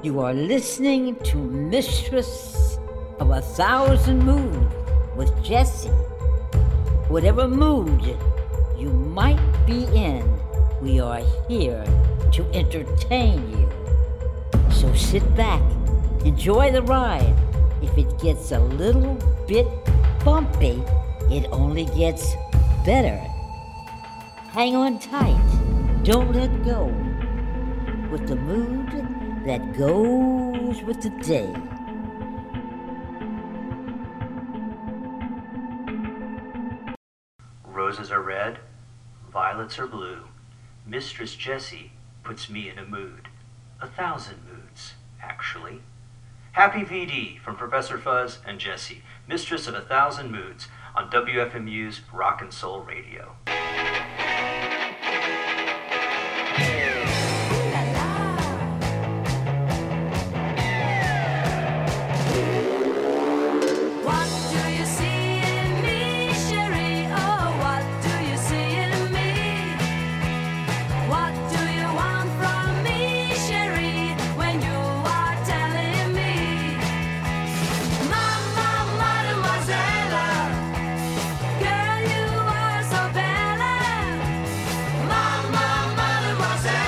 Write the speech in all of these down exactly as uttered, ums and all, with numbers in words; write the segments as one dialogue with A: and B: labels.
A: You are listening to Mistress of a Thousand Moods with Jessie. Whatever mood you might be in, we are here to entertain you. So sit back, enjoy the ride. If it gets a little bit bumpy, it only gets better. Hang on tight, don't let go, with the mood that goes with the day.
B: Roses are red, violets are blue. Mistress Jessie puts me in a mood. A thousand moods, actually. Happy V D from Professor Fuzz and Jessie, Mistress of a Thousand Moods, on W F M U's Rock and Soul Radio.
C: Girl, you are so bad. Mama, mademoiselle.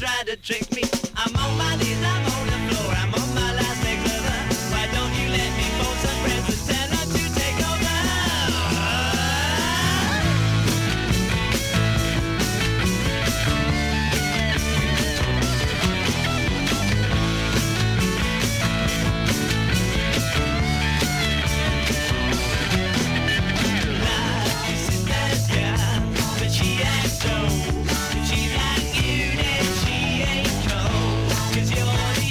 C: try to trick me. I'm on my knees, I'm on the floor, I'm on my last leg lover. Why don't you let me phone some friends and tell her to take over? She's like you, then she ain't cold. 'Cause you're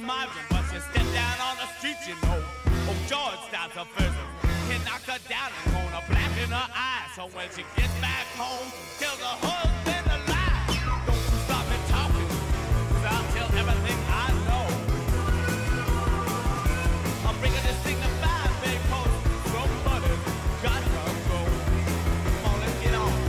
C: margin, but she stepped down on the street, you know. Oh, George starts her first. He knocked her down and gonna black in her eye. So when she gets back home, tells her husband a lie. Don't you stop me talking, 'cause I'll tell everything I know. I'm bringing this thing to five, because somebody's got to go. Come on, let's get on.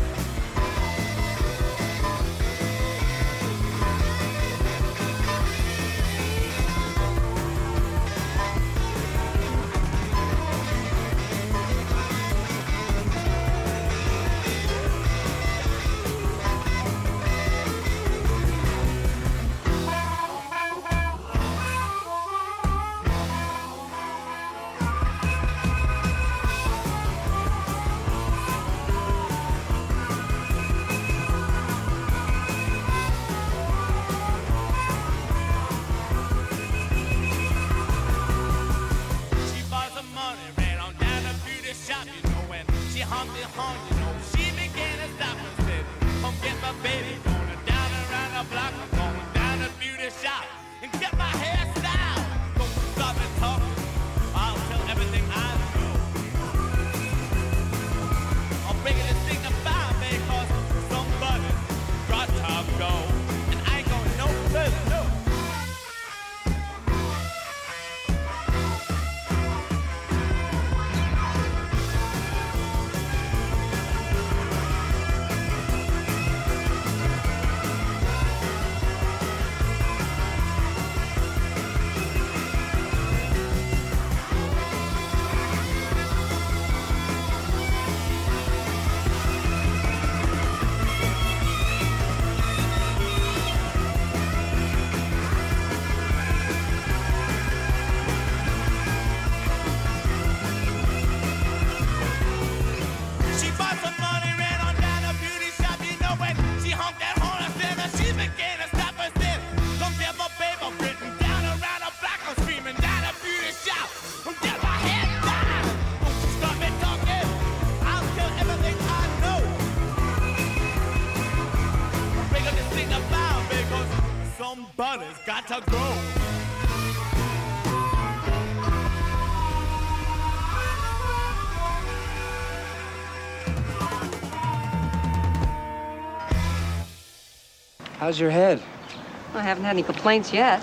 C: She bought some money, ran on down to beauty shop, you know, when she hummed and hummed, you know, she began to stop and said, come get my baby, going down around the block, I'm going down to beauty shop and get my hair styled. Don't stop and talk, I'll tell everything I know. I'm bringing this thing to five, because somebody's got to go, and I ain't going no further, no. She bought some money, ran on down to beauty shop, you know, when she honked that horn and said that she began to stop and said, come get my baby, I'm written down around the block, I'm screaming down to beauty shop, come get my head down. Don't you stop me talking, I'll tell everything I know. Bring up this thing about, because somebody's got to go.
D: How's your head?
E: I haven't had any complaints yet.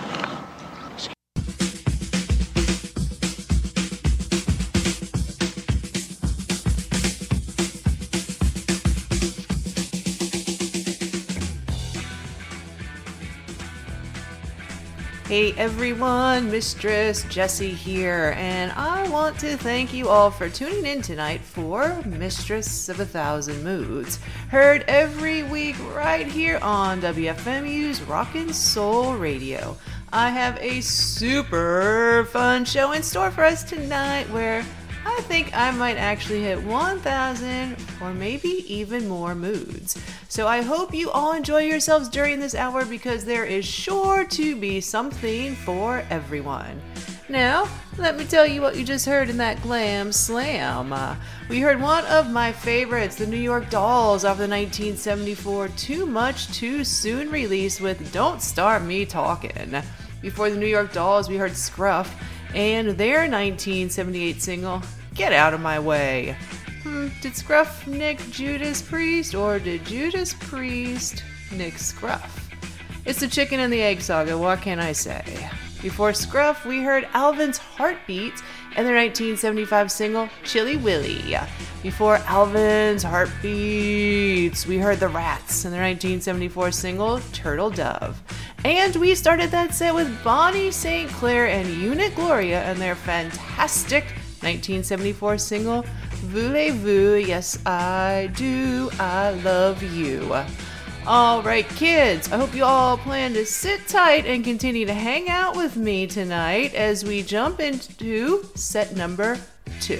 F: Hey everyone, Mistress Jessie here, and I want to thank you all for tuning in tonight for Mistress of a Thousand Moods, heard every week right here on W F M U's Rockin' Soul Radio. I have a super fun show in store for us tonight where I think I might actually hit one thousand or maybe even more moods. So I hope you all enjoy yourselves during this hour, because there is sure to be something for everyone. Now, let me tell you what you just heard in that glam slam. Uh, we heard one of my favorites, the New York Dolls, off the nineteen seventy-four Too Much Too Soon release with Don't Start Me Talkin'. Before the New York Dolls, we heard Scruff and their nineteen seventy-eight single, Get Out of My Way. Hmm, did Scruff nick Judas Priest, or did Judas Priest nick Scruff? It's the chicken and the egg saga, what can I say? Before Scruff, we heard Alvin's Heartbeat and their nineteen seventy-five single, Chilly Willy. Before Alvin's Heartbeats, we heard The Rats and their nineteen seventy-four single, Turtle Dove. And we started that set with Bonnie Saint Clair and Unit Gloria and their fantastic nineteen seventy-four single, Voulez-vous, yes I do, I love you. Alright kids, I hope you all plan to sit tight and continue to hang out with me tonight as we jump into set number two.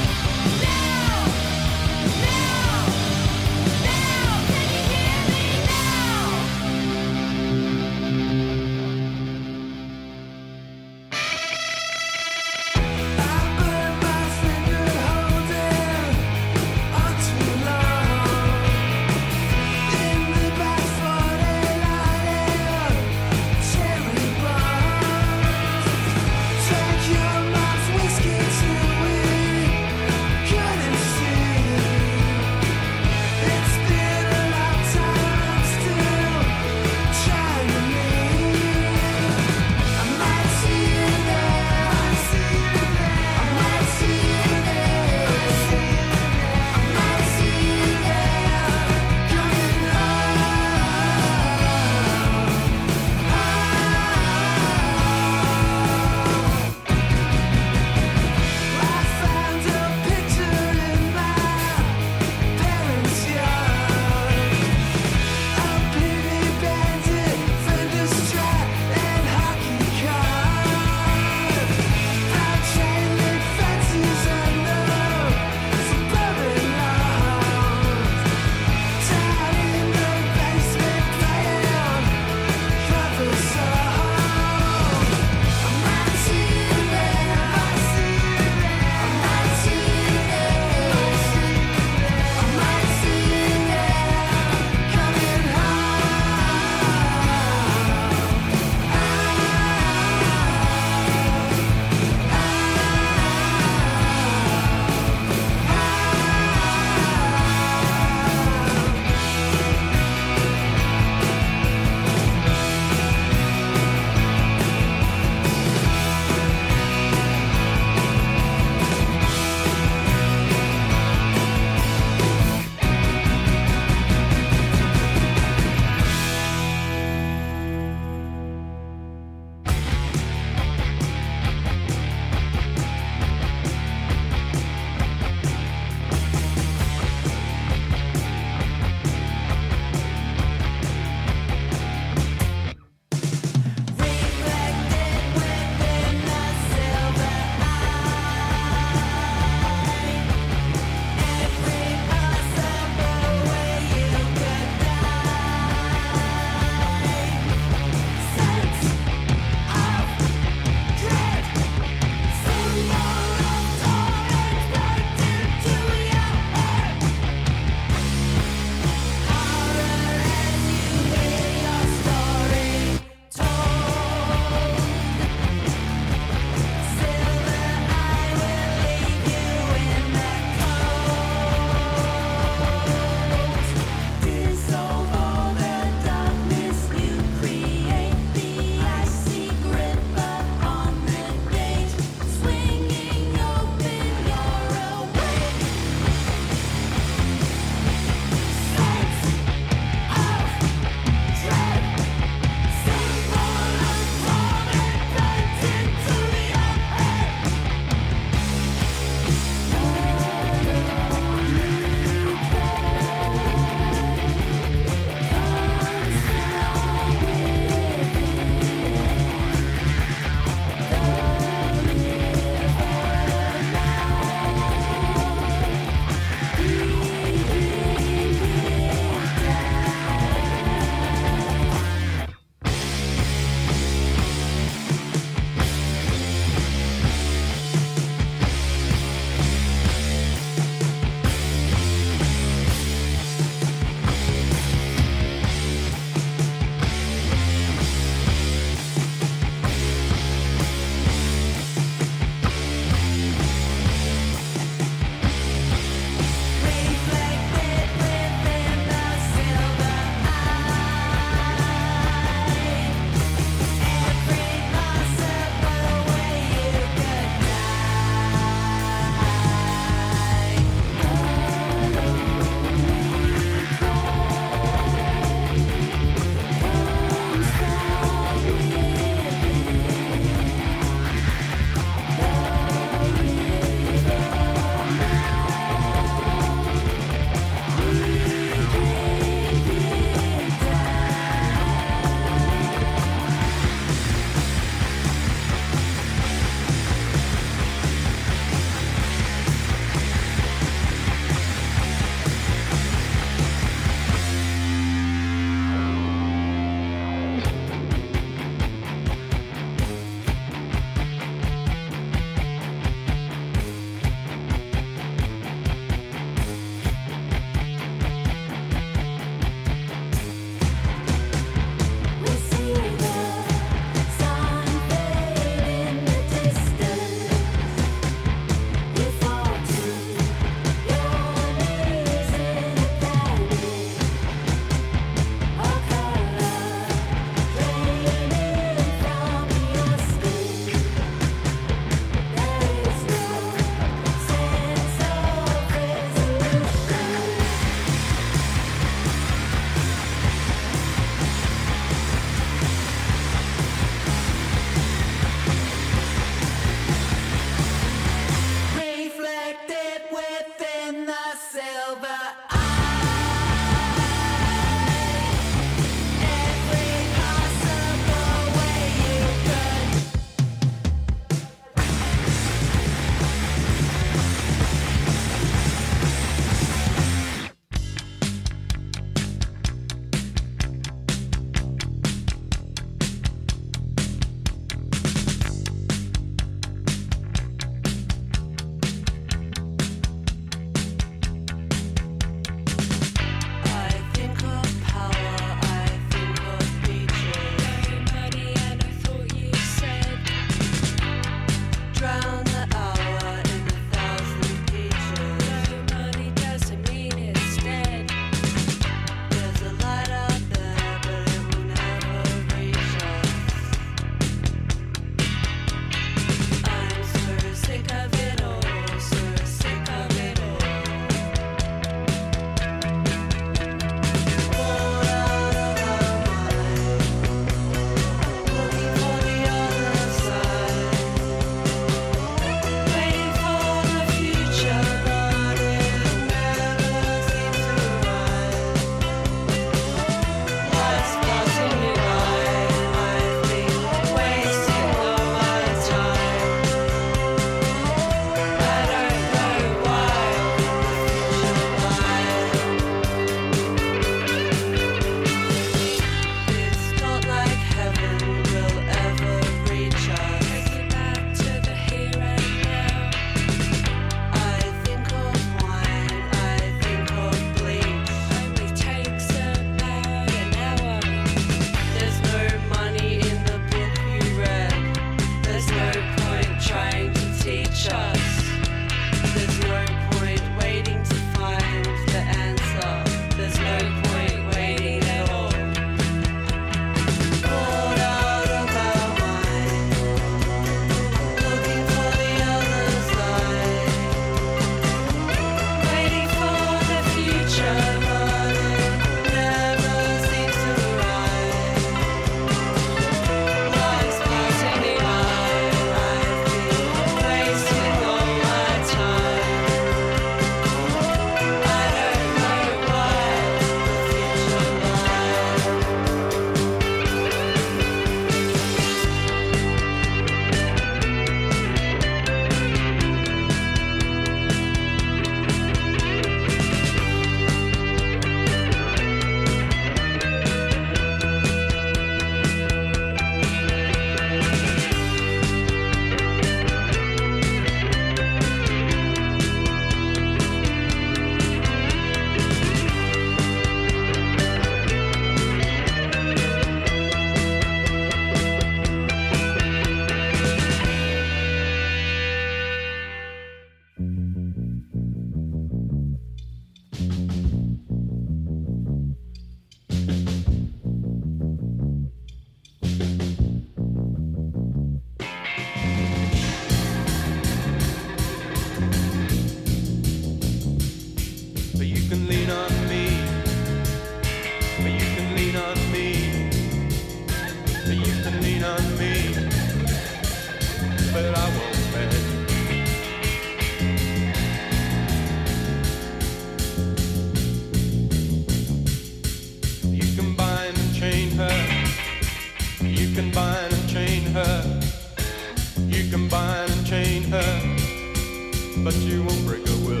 D: but you won't break a will.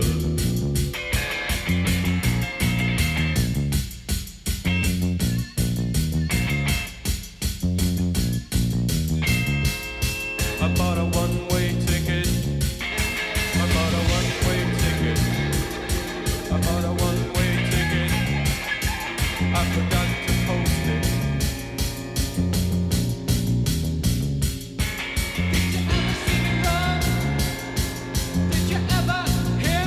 D: I bought a one-way ticket. I bought a one-way ticket. I bought a one-way ticket. I forgot to post it. Did you ever see me run? Did you ever hear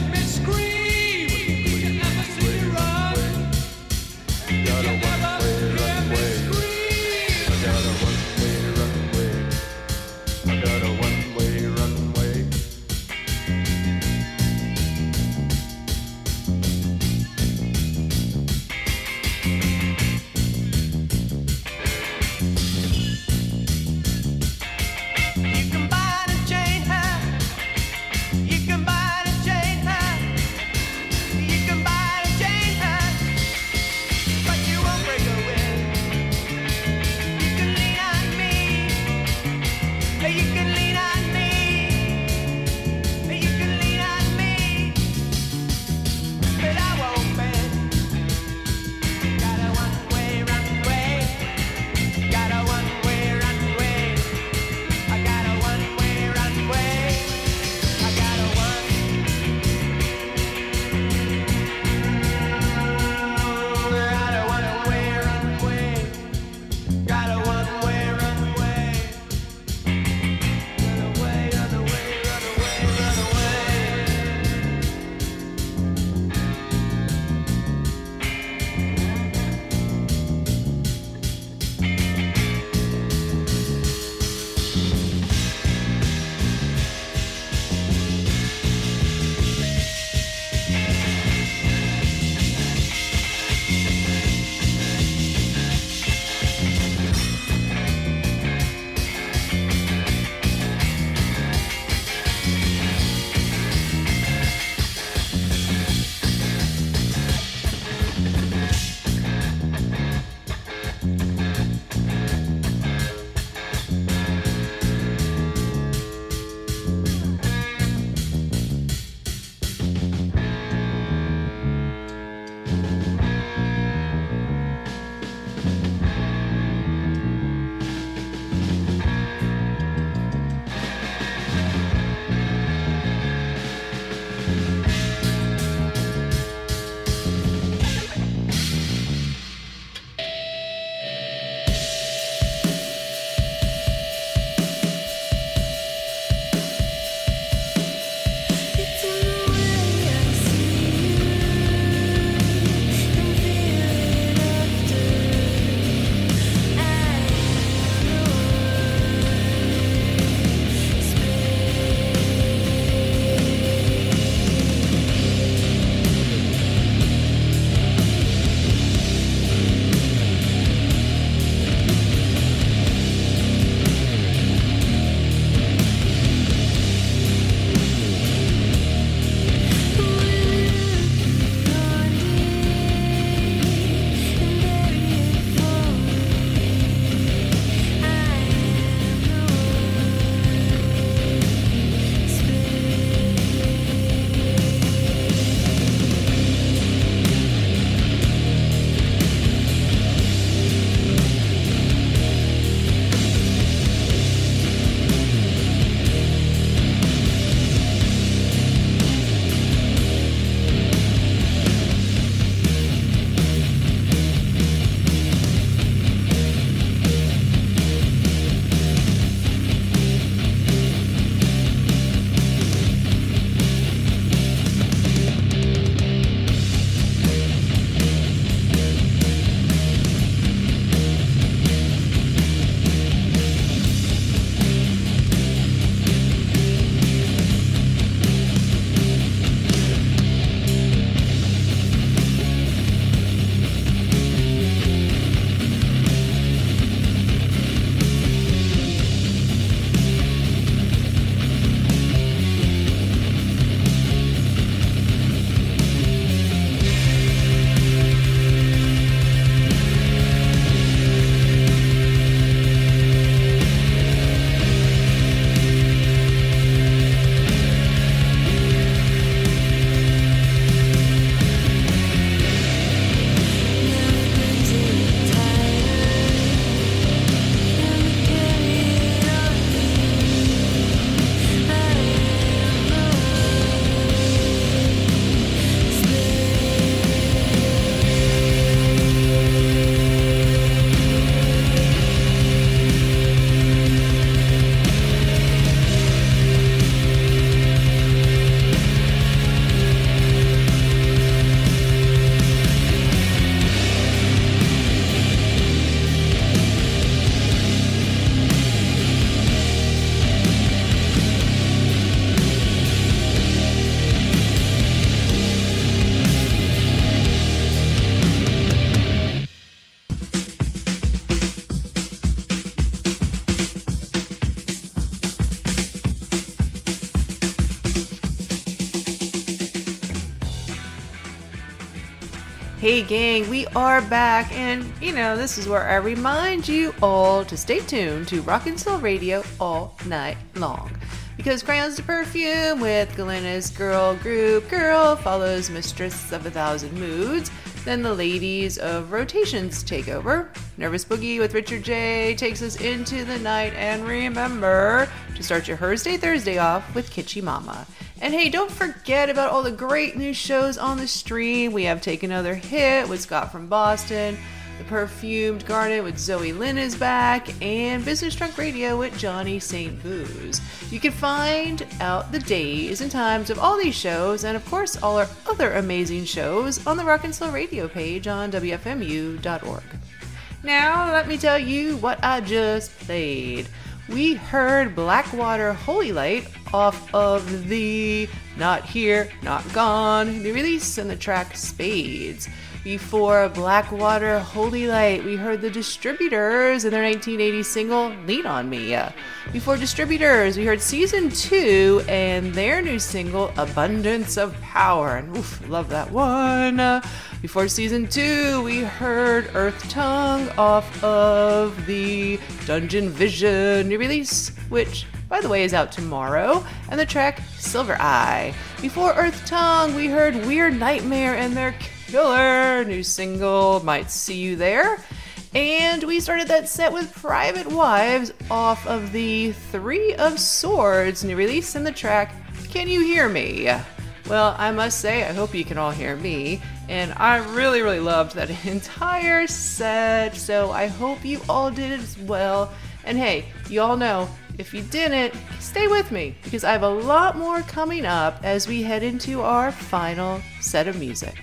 F: Hey gang, we are back, and you know, this is where I remind you all to stay tuned to Rockin' Soul Radio all night long. Because Crayons to Perfume with Galena's girl group Girl follows Mistress of a Thousand Moods. Then the ladies of Rotations take over. Nervous Boogie with Richard J takes us into the night. And remember to start your Thursday Thursday off with Kitschy Mama. And hey, don't forget about all the great new shows on the stream. We have Take Another Hit with Scott from Boston. The Perfumed Garnet with Zoe Lynn is back, and Business Drunk Radio with Johnny Saint Booze. You can find out the days and times of all these shows, and of course all our other amazing shows on the Rockin' Soul Radio page on W F M U dot org. Now let me tell you what I just played. We heard Blackwater Holy Light off of the Not Here, Not Gone, the release in the track Spades. Before Blackwater Holy Light, we heard the Distributors and their nineteen eighty single Lean On Me. Before Distributors, we heard Season two and their new single Abundance of Power. And oof, love that one. Before Season two, we heard Earth Tongue off of the Dungeon Vision new release, which, by the way, is out tomorrow, and the track Silver Eye. Before Earth Tongue, we heard Weird Nightmare and their killer new single Might See You There. And we started that set with Private Wives off of the Three of Swords new release and the track Can You Hear Me? Well, I must say, I hope you can all hear me, and I really, really loved that entire set, so I hope you all did as well. And hey, you all know, if you didn't, stay with me, because I have a lot more coming up as we head into our final set of music.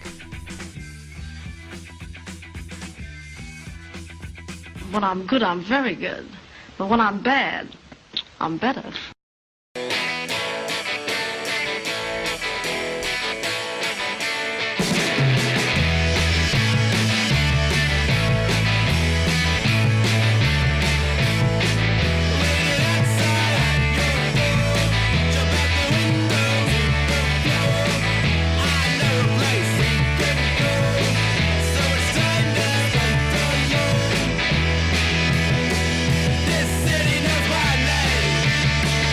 G: When I'm good, I'm very good. But when I'm bad, I'm better.
C: This city knows my name.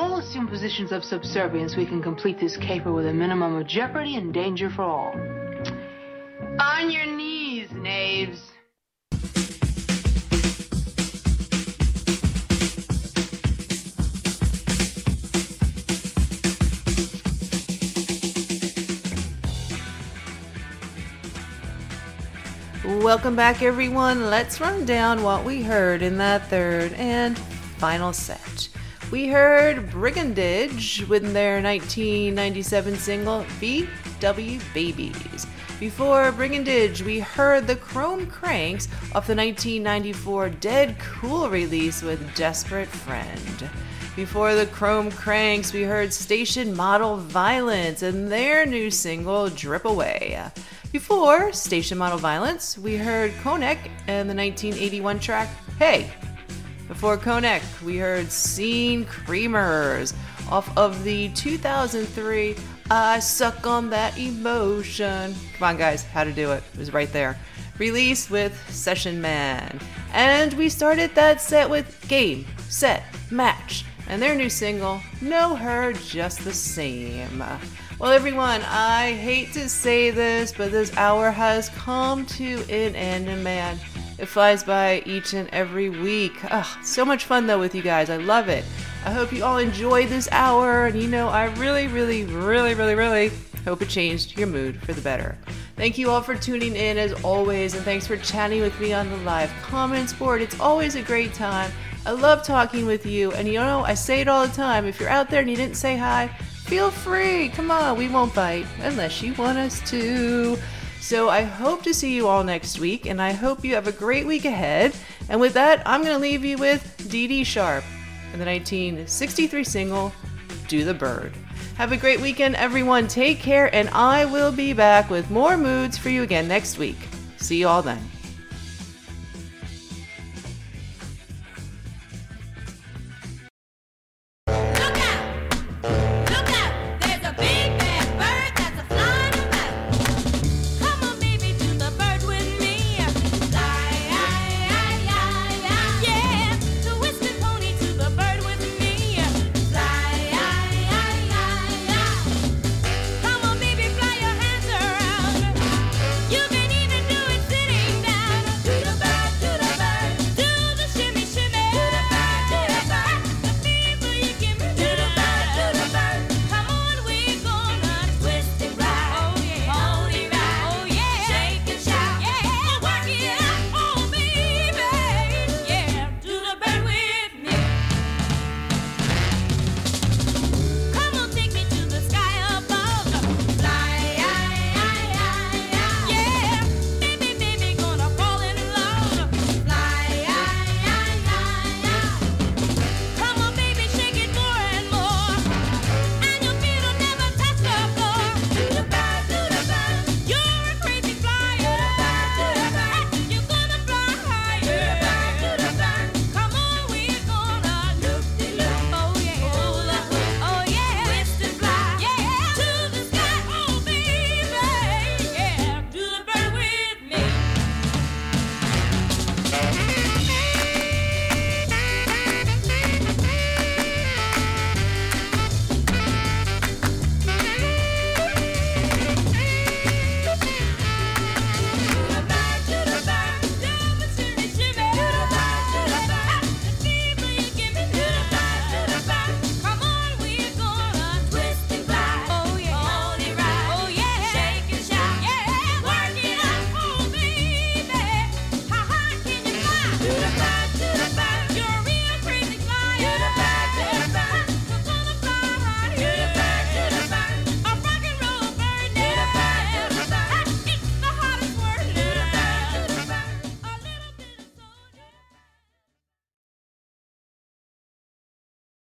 H: all assume positions of subservience, we can complete this caper with a minimum of jeopardy and danger for all. On your knees, knaves.
F: Welcome back, everyone. Let's run down what we heard in that third and final set. We heard Brigandage with their nineteen ninety-seven single V W Babies. Before Brigandage, we heard the Chrome Cranks off the nineteen ninety-four Dead Cool release with Desperate Friend. Before the Chrome Cranks, we heard Station Model Violence and their new single Drip Away. Before Station Model Violence, we heard Konek and the nineteen eighty-one track Hey. Before Konek, we heard Scene Creamers off of the two thousand three I Suck on That Emotion. Come on, guys, how to do it. It was right there. Released with Session Man. And we started that set with Game, Set, Match, and their new single, Know Her Just the Same. Well, everyone, I hate to say this, but this hour has come to an end, and man, it flies by each and every week. Ugh, so much fun, though, with you guys. I love it. I hope you all enjoy this hour, and you know, I really, really, really, really, really hope it changed your mood for the better. Thank you all for tuning in, as always, and thanks for chatting with me on the live comments board. It's always a great time. I love talking with you, and you know, I say it all the time. If you're out there and you didn't say hi, feel free. Come on, we won't bite unless you want us to. So I hope to see you all next week, and I hope you have a great week ahead. And with that, I'm going to leave you with Dee Dee Sharp and the nineteen sixty-three single, Do the Bird. Have a great weekend, everyone. Take care, and I will be back with more moods for you again next week. See you all then.
I: Do the